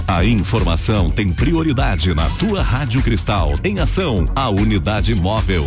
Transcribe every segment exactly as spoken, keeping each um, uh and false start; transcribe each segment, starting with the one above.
A informação tem prioridade na tua Rádio Cristal. Em ação, a unidade móvel.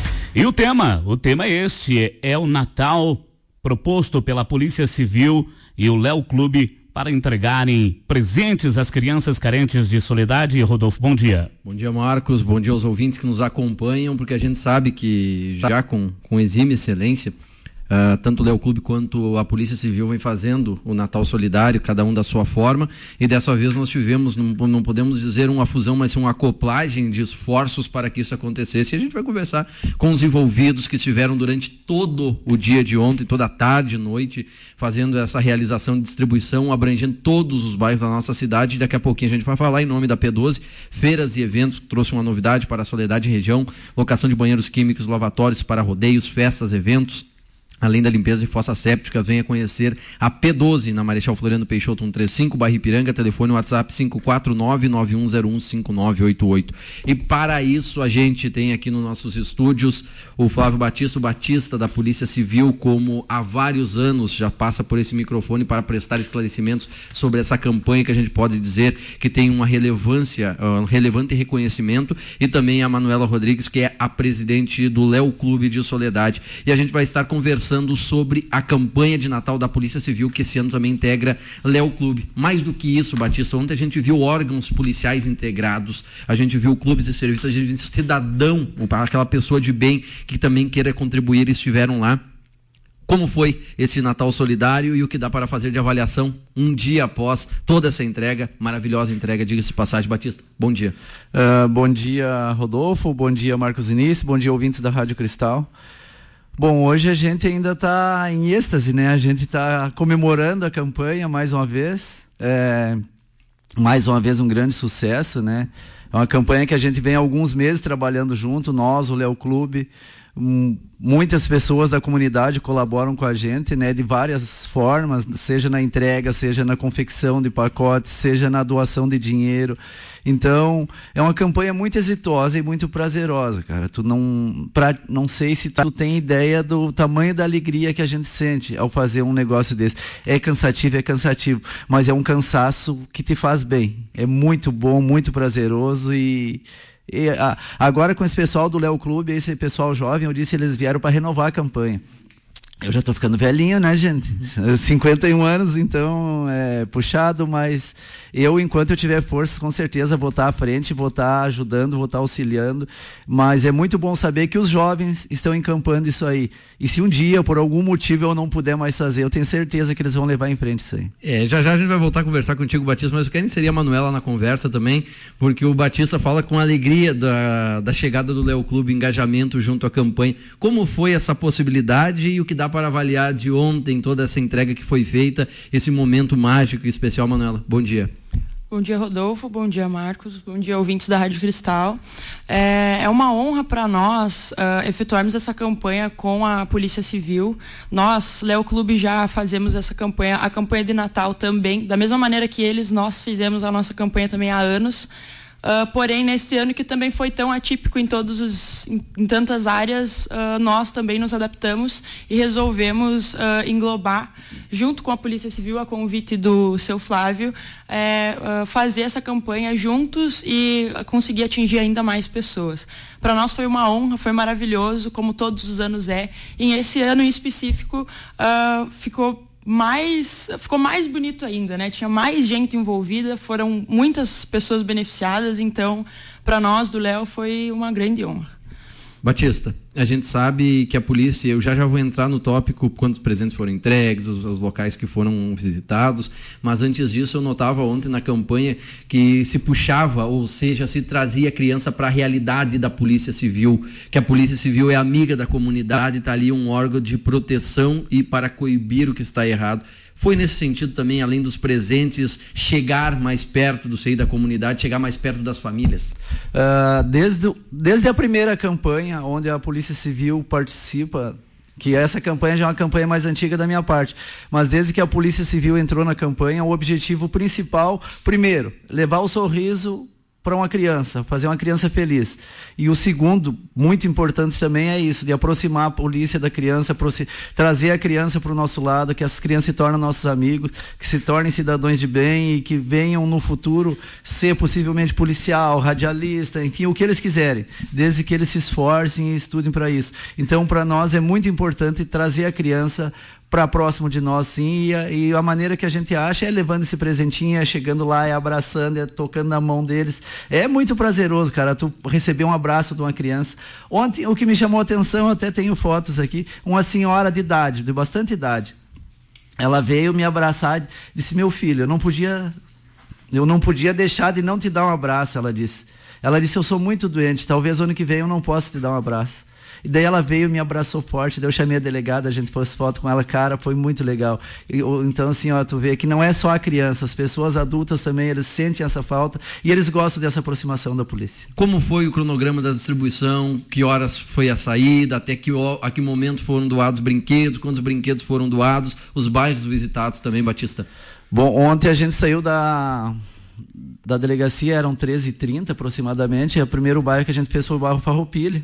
E o tema, o tema é este, é o Natal proposto pela Polícia Civil e o Léo Clube para entregarem presentes às crianças carentes de Soledade. Rodolfo, bom dia. Bom dia, Marcos, bom dia aos ouvintes que nos acompanham, porque a gente sabe que já com, com exime excelência, Uh, tanto o Léo Clube quanto a Polícia Civil vem fazendo o Natal Solidário, cada um da sua forma, e dessa vez nós tivemos, não, não podemos dizer uma fusão, mas uma acoplagem de esforços para que isso acontecesse, e a gente vai conversar com os envolvidos que estiveram durante todo o dia de ontem, toda a tarde e noite, fazendo essa realização de distribuição, abrangendo todos os bairros da nossa cidade, e daqui a pouquinho a gente vai falar em nome da P doze, feiras e eventos, que trouxe uma novidade para a Soledade região, locação de banheiros químicos, lavatórios para rodeios, festas, eventos, além da limpeza de fossa séptica. Venha conhecer a P doze na Marechal Floriano Peixoto cento e trinta e cinco, bairro Ipiranga, telefone WhatsApp cinco quatro nove, nove um zero um, cinco nove oito oito. E para isso a gente tem aqui nos nossos estúdios o Flávio Batista, o Batista da Polícia Civil, como há vários anos já passa por esse microfone para prestar esclarecimentos sobre essa campanha que a gente pode dizer que tem uma relevância, um relevante reconhecimento, e também a Manuela Rodrigues, que é a presidente do Léo Clube de Soledade. E a gente vai estar conversando sobre a campanha de Natal da Polícia Civil, que esse ano também integra Léo Clube. Mais do que isso, Batista, ontem a gente viu órgãos policiais integrados, a gente viu clubes de serviço, a gente viu cidadão, aquela pessoa de bem que também queira contribuir, eles estiveram lá. Como foi esse Natal Solidário e o que dá para fazer de avaliação um dia após toda essa entrega, maravilhosa entrega, diga-se de passagem. Batista, bom dia. Uh, bom dia, Rodolfo, bom dia, Marcos Início, bom dia, ouvintes da Rádio Cristal. Bom, hoje a gente ainda está em êxtase, né? A gente está comemorando a campanha mais uma vez, é, mais uma vez um grande sucesso, né? É uma campanha que a gente vem há alguns meses trabalhando junto, nós, o Léo Clube, um, muitas pessoas da comunidade colaboram com a gente, né? De várias formas, seja na entrega, seja na confecção de pacotes, seja na doação de dinheiro. Então, é uma campanha muito exitosa e muito prazerosa, cara. Tu não, pra, não sei se tu tem ideia do tamanho da alegria que a gente sente ao fazer um negócio desse. É cansativo, é cansativo, mas é um cansaço que te faz bem. É muito bom, muito prazeroso e... e a, agora com esse pessoal do Léo Clube, esse pessoal jovem, eu disse, eles vieram para renovar a campanha. Eu já tô ficando velhinho, né, gente? cinquenta e um anos, então é puxado, mas eu, enquanto eu tiver forças, com certeza vou estar à frente, vou estar ajudando, vou estar auxiliando, mas é muito bom saber que os jovens estão encampando isso aí. E se um dia, por algum motivo, eu não puder mais fazer, eu tenho certeza que eles vão levar em frente isso aí. É, já já a gente vai voltar a conversar contigo, Batista, mas eu quero inserir a Manuela na conversa também, porque o Batista fala com alegria da, da chegada do Léo Clube, engajamento junto à campanha. Como foi essa possibilidade e o que dá para avaliar de ontem, toda essa entrega que foi feita, esse momento mágico e especial, Manuela? Bom dia. Bom dia, Rodolfo. Bom dia, Marcos. Bom dia, ouvintes da Rádio Cristal. É, é uma honra para nós uh, efetuarmos essa campanha com a Polícia Civil. Nós, Léo Clube, já fazemos essa campanha, a campanha de Natal também, da mesma maneira que eles, nós fizemos a nossa campanha também há anos. Uh, porém, nesse ano que também foi tão atípico em todos os, em, em tantas áreas, uh, nós também nos adaptamos e resolvemos uh, englobar, junto com a Polícia Civil, a convite do seu Flávio, é, uh, fazer essa campanha juntos e conseguir atingir ainda mais pessoas. Para nós foi uma honra, foi maravilhoso, como todos os anos é. E esse ano em específico uh, ficou mais, ficou mais bonito ainda, né? Tinha mais gente envolvida, foram muitas pessoas beneficiadas, então, para nós do Léo foi uma grande honra. Batista, a gente sabe que a polícia, eu já já vou entrar no tópico quantos presentes foram entregues, os, os locais que foram visitados, mas antes disso eu notava ontem na campanha que se puxava, ou seja, se trazia a criança para a realidade da Polícia Civil, que a Polícia Civil é amiga da comunidade, está ali um órgão de proteção e para coibir o que está errado. Foi nesse sentido também, além dos presentes, chegar mais perto do seio da comunidade, chegar mais perto das famílias? Uh, desde, desde a primeira campanha, onde a Polícia Civil participa, que essa campanha já é uma campanha mais antiga da minha parte, mas desde que a Polícia Civil entrou na campanha, o objetivo principal, primeiro, levar o sorriso para uma criança, fazer uma criança feliz. E o segundo, muito importante também, é isso, de aproximar a polícia da criança, trazer a criança para o nosso lado, que as crianças se tornem nossos amigos, que se tornem cidadãos de bem e que venham no futuro ser possivelmente policial, radialista, enfim, o que eles quiserem, desde que eles se esforcem e estudem para isso. Então, para nós é muito importante trazer a criança para próximo de nós, sim, e, e a maneira que a gente acha é levando esse presentinho, é chegando lá, é abraçando, é tocando na mão deles. É muito prazeroso, cara, tu receber um abraço de uma criança. Ontem, o que me chamou a atenção, eu até tenho fotos aqui, uma senhora de idade, de bastante idade. Ela veio me abraçar, disse, meu filho, eu não podia, eu não podia deixar de não te dar um abraço, ela disse. Ela disse, eu sou muito doente, talvez ano que vem eu não possa te dar um abraço. E daí ela veio, me abraçou forte, daí eu chamei a delegada, a gente fez foto com ela, cara, foi muito legal. E, então assim, ó, tu vê que não é só a criança, as pessoas adultas também, eles sentem essa falta e eles gostam dessa aproximação da polícia. Como foi o cronograma da distribuição? Que horas foi a saída? Até que, a que momento foram doados brinquedos? Quantos brinquedos foram doados? Os bairros visitados também, Batista? Bom, ontem a gente saiu da... da delegacia, eram treze e trinta aproximadamente, e o primeiro bairro que a gente fez foi o bairro Farroupilha.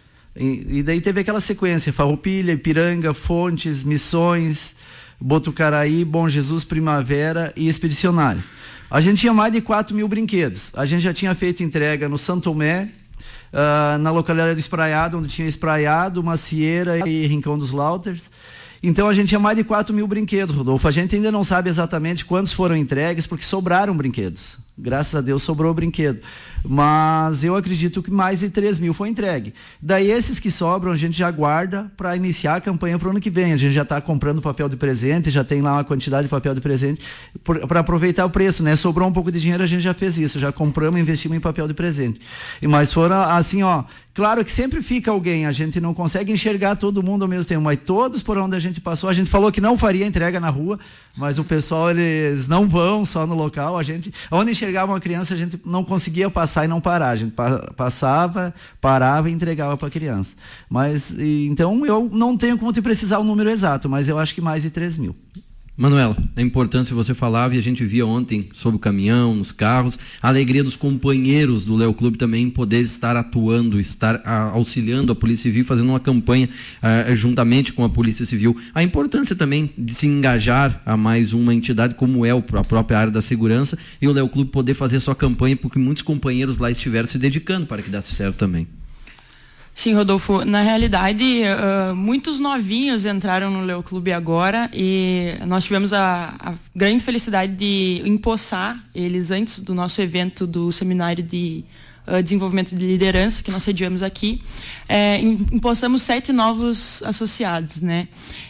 E, e daí teve aquela sequência, Farroupilha, Ipiranga, Fontes, Missões, Botucaraí, Bom Jesus, Primavera e Expedicionários. A gente tinha mais de quatro mil brinquedos. A gente já tinha feito entrega no Santo Tomé, uh, na localidade do Espraiado, onde tinha Espraiado, Macieira e Rincão dos Lauters. Então a gente tinha mais de quatro mil brinquedos, Rodolfo. A gente ainda não sabe exatamente quantos foram entregues, porque sobraram brinquedos. Graças a Deus sobrou brinquedo. Mas eu acredito que mais de três mil foi entregue. Daí esses que sobram a gente já guarda para iniciar a campanha para o ano que vem. A gente já está comprando papel de presente, já tem lá uma quantidade de papel de presente para aproveitar o preço, né? Sobrou um pouco de dinheiro, a gente já fez isso, já compramos e investimos em papel de presente. E mas foram assim, ó, claro que sempre fica alguém, a gente não consegue enxergar todo mundo ao mesmo tempo, mas todos por onde a gente passou, a gente falou que não faria entrega na rua, mas o pessoal, eles não vão só no local, a gente, onde enxergava uma criança, a gente não conseguia passar e não parar, a gente passava, parava e entregava para a criança. Mas, e, então, eu não tenho como te precisar o número exato, mas eu acho que mais de três mil. Manuela, a importância você falava e a gente via ontem sobre o caminhão, nos carros, a alegria dos companheiros do Leo Clube também em poder estar atuando, estar a, auxiliando a Polícia Civil, fazendo uma campanha uh, juntamente com a Polícia Civil. A importância também de se engajar a mais uma entidade como é o, a própria área da segurança e o Leo Clube poder fazer sua campanha porque muitos companheiros lá estiveram se dedicando para que desse certo também. Sim, Rodolfo, na realidade uh, muitos novinhos entraram no Leo Clube agora e nós tivemos a, a grande felicidade de empossar eles antes do nosso evento do seminário de uh, desenvolvimento de liderança que nós sediamos aqui. É, empossamos sete novos associados, né?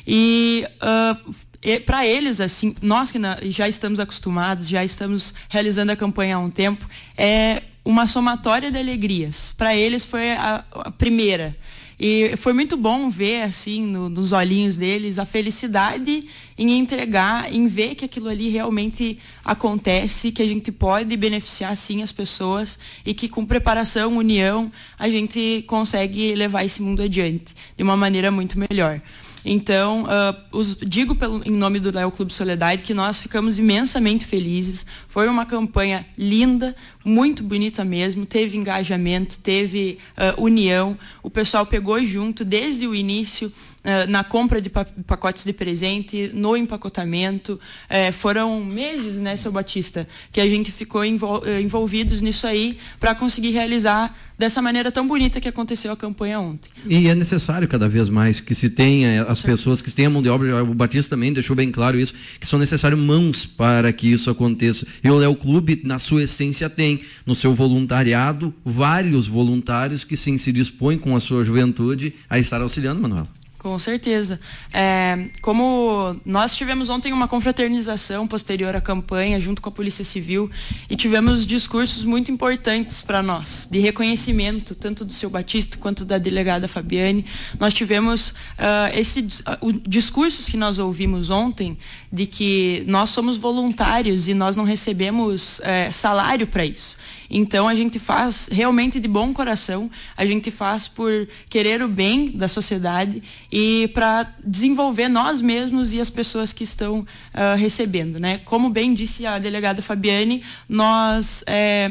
E uh, para eles, assim, nós que na, já estamos acostumados, já estamos realizando a campanha há um tempo, é uma somatória de alegrias. Para eles foi a, a primeira. E foi muito bom ver, assim, no, nos olhinhos deles, a felicidade em entregar, em ver que aquilo ali realmente acontece, que a gente pode beneficiar, sim, as pessoas e que com preparação, união, a gente consegue levar esse mundo adiante de uma maneira muito melhor. Então, uh, os, digo pelo, em nome do Leo Clube Soledade que nós ficamos imensamente felizes. Foi uma campanha linda, muito bonita mesmo, teve engajamento, teve uh, união. O pessoal pegou junto desde o início, Uh, na compra de pacotes de presente, no empacotamento. Uh, foram meses, né, seu Batista, que a gente ficou envol uh, envolvidos nisso aí para conseguir realizar dessa maneira tão bonita que aconteceu a campanha ontem. E é necessário cada vez mais que se tenha as pessoas, que se tenha mão de obra. O Batista também deixou bem claro isso, que são necessárias mãos para que isso aconteça. E o Leo Clube, na sua essência, tem no seu voluntariado vários voluntários que sim, se dispõem com a sua juventude a estar auxiliando, Manuela. Com certeza. É, como nós tivemos ontem uma confraternização posterior à campanha, junto com a Polícia Civil, e tivemos discursos muito importantes para nós, de reconhecimento, tanto do seu Batista quanto da delegada Fabiane. Nós tivemos uh, esse, uh, discursos que nós ouvimos ontem, de que nós somos voluntários e nós não recebemos uh, salário para isso. Então a gente faz realmente de bom coração, a gente faz por querer o bem da sociedade e para desenvolver nós mesmos e as pessoas que estão uh, recebendo, né? Como bem disse a delegada Fabiane, nós é,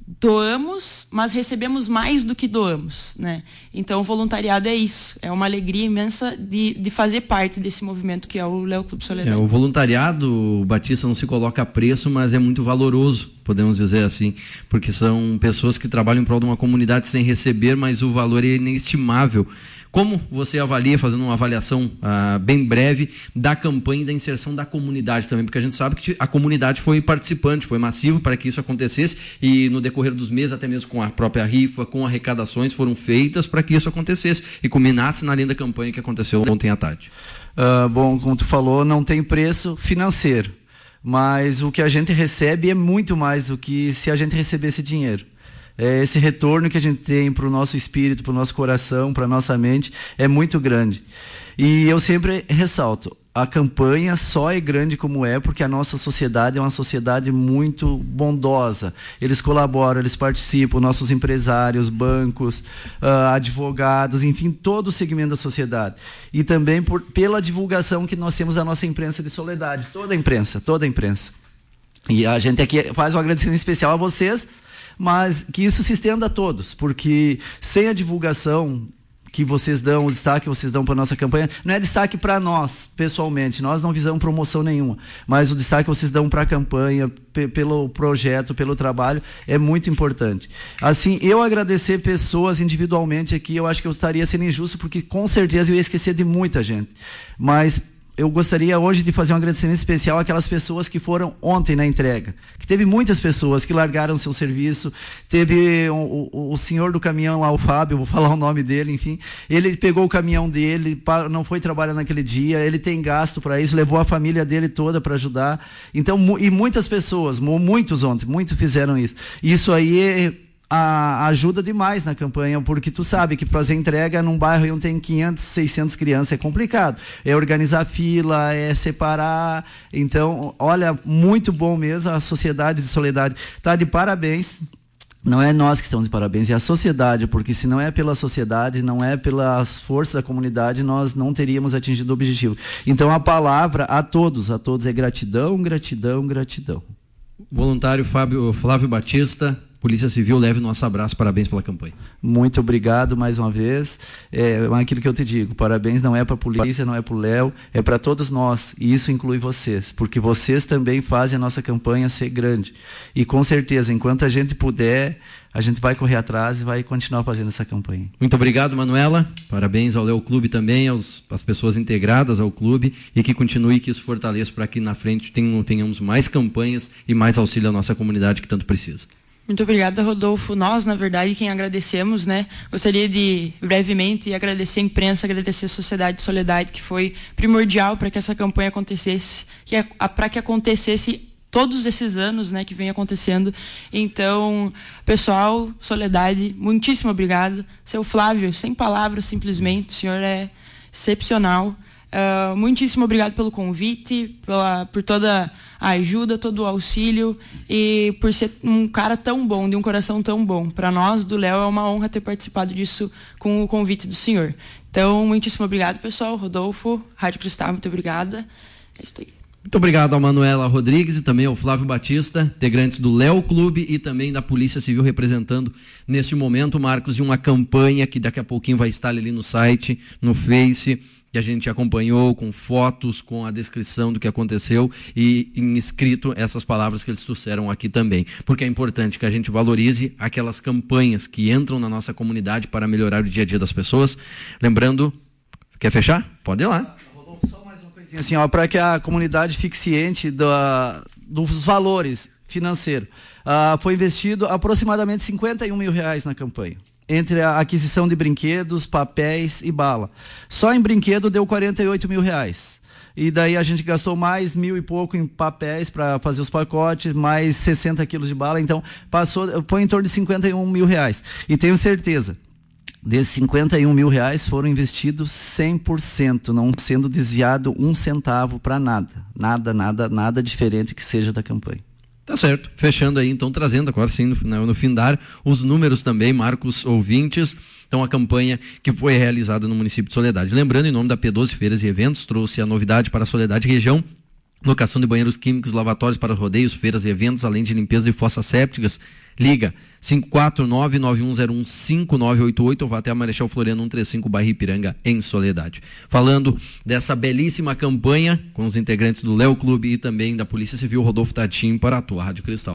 doamos, mas recebemos mais do que doamos, né? Então o voluntariado é isso, é uma alegria imensa de, de fazer parte desse movimento que é o Léo Clube Soledade. É, o voluntariado, Batista, não se coloca a preço, mas é muito valoroso, podemos dizer assim, porque são pessoas que trabalham em prol de uma comunidade sem receber, mas o valor é inestimável. Como você avalia, fazendo uma avaliação ah, bem breve, da campanha e da inserção da comunidade também? Porque a gente sabe que a comunidade foi participante, foi massivo para que isso acontecesse e no decorrer dos meses, até mesmo com a própria rifa, com arrecadações, foram feitas para que isso acontecesse e culminasse na linda campanha que aconteceu ontem à tarde. Uh, bom, como tu falou, não tem preço financeiro, mas o que a gente recebe é muito mais do que se a gente recebesse dinheiro. É, esse retorno que a gente tem para o nosso espírito, para o nosso coração, para a nossa mente, é muito grande. E eu sempre ressalto, a campanha só é grande como é porque a nossa sociedade é uma sociedade muito bondosa. Eles colaboram, eles participam, nossos empresários, bancos, uh, advogados, enfim, todo o segmento da sociedade. E também por, pela divulgação que nós temos da nossa imprensa de Soledade, toda a imprensa, toda a imprensa. E a gente aqui faz um agradecimento especial a vocês, mas que isso se estenda a todos, porque sem a divulgação que vocês dão, o destaque que vocês dão para a nossa campanha, não é destaque para nós, pessoalmente, nós não visamos promoção nenhuma, mas o destaque que vocês dão para a campanha, p- pelo projeto, pelo trabalho, é muito importante. Assim, eu agradecer pessoas individualmente aqui, eu acho que eu estaria sendo injusto, porque com certeza eu ia esquecer de muita gente, mas eu gostaria hoje de fazer um agradecimento especial àquelas pessoas que foram ontem na entrega. Que teve muitas pessoas que largaram seu serviço. Teve o, o, o senhor do caminhão lá, o Fábio, vou falar o nome dele, enfim. Ele pegou o caminhão dele, não foi trabalhar naquele dia, ele tem gasto para isso, levou a família dele toda para ajudar. Então, e muitas pessoas, muitos ontem, muitos fizeram isso. Isso aí é... A, ajuda demais na campanha, porque tu sabe que fazer entrega num bairro onde tem quinhentas, seiscentas crianças é complicado. É organizar fila, é separar. Então, olha, muito bom mesmo. A Sociedade de Soledade está de parabéns. Não é nós que estamos de parabéns, é a sociedade, porque se não é pela sociedade, não é pelas forças da comunidade, nós não teríamos atingido o objetivo. Então, a palavra a todos, a todos é gratidão, gratidão, gratidão. Voluntário Fábio, Flávio Batista, Polícia Civil, leve nosso abraço, parabéns pela campanha. Muito obrigado mais uma vez. É aquilo que eu te digo, parabéns não é para a polícia, não é para o Léo, é para todos nós, e isso inclui vocês, porque vocês também fazem a nossa campanha ser grande. E com certeza, enquanto a gente puder, a gente vai correr atrás e vai continuar fazendo essa campanha. Muito obrigado, Manuela. Parabéns ao Léo Clube também, aos, às pessoas integradas ao clube, e que continue, que isso fortaleça para que na frente tenham, tenhamos mais campanhas e mais auxílio à nossa comunidade que tanto precisa. Muito obrigada, Rodolfo. Nós, na verdade, quem agradecemos, né? Gostaria de, brevemente, agradecer a imprensa, agradecer a Sociedade de Soledade, que foi primordial para que essa campanha acontecesse, que é, para que acontecesse todos esses anos, né, que vem acontecendo. Então, pessoal, Soledade, muitíssimo obrigado. Seu Flávio, sem palavras, simplesmente, o senhor é excepcional. Uh, muitíssimo obrigado pelo convite, pela, por toda a ajuda, todo o auxílio e por ser um cara tão bom, de um coração tão bom. Para nós, do Léo, é uma honra ter participado disso com o convite do senhor. Então, muitíssimo obrigado, pessoal. Rodolfo, Rádio Cristal, muito obrigada. É isso aí. Muito obrigado a Manuela Rodrigues e também ao Flávio Batista, integrantes do Léo Clube e também da Polícia Civil, representando neste momento, Marcos, de uma campanha que daqui a pouquinho vai estar ali no site, no Face, que a gente acompanhou com fotos, com a descrição do que aconteceu e em escrito essas palavras que eles trouxeram aqui também. Porque é importante que a gente valorize aquelas campanhas que entram na nossa comunidade para melhorar o dia a dia das pessoas. Lembrando, quer fechar? Pode ir lá. Só mais uma coisinha assim, ó, para que a comunidade fique ciente da, dos valores financeiros. Uh, foi investido aproximadamente cinquenta e um mil reais na campanha, entre a aquisição de brinquedos, papéis e bala. Só em brinquedo deu quarenta e oito mil reais. E daí a gente gastou mais mil e pouco em papéis para fazer os pacotes, mais sessenta quilos de bala, então passou, foi em torno de cinquenta e um mil reais. E tenho certeza, desses cinquenta e um mil reais foram investidos cem por cento, não sendo desviado um centavo para nada. Nada, nada, nada diferente que seja da campanha. Tá certo. Fechando aí, então, trazendo agora sim, no, no findar, os números também, Marcos, ouvintes. Então, a campanha que foi realizada no município de Soledade. Lembrando, em nome da P doze Feiras e Eventos, trouxe a novidade para a Soledade Região, locação de banheiros químicos, lavatórios para rodeios, feiras e eventos, além de limpeza de fossas sépticas. Liga cinco quatro nove nove um zero um cinco nove oito oito ou vá até a Marechal Floriano cento e trinta e cinco, bairro Ipiranga, em Soledade. Falando dessa belíssima campanha com os integrantes do Léo Clube e também da Polícia Civil, Rodolfo Tatim, para a tua Rádio Cristal.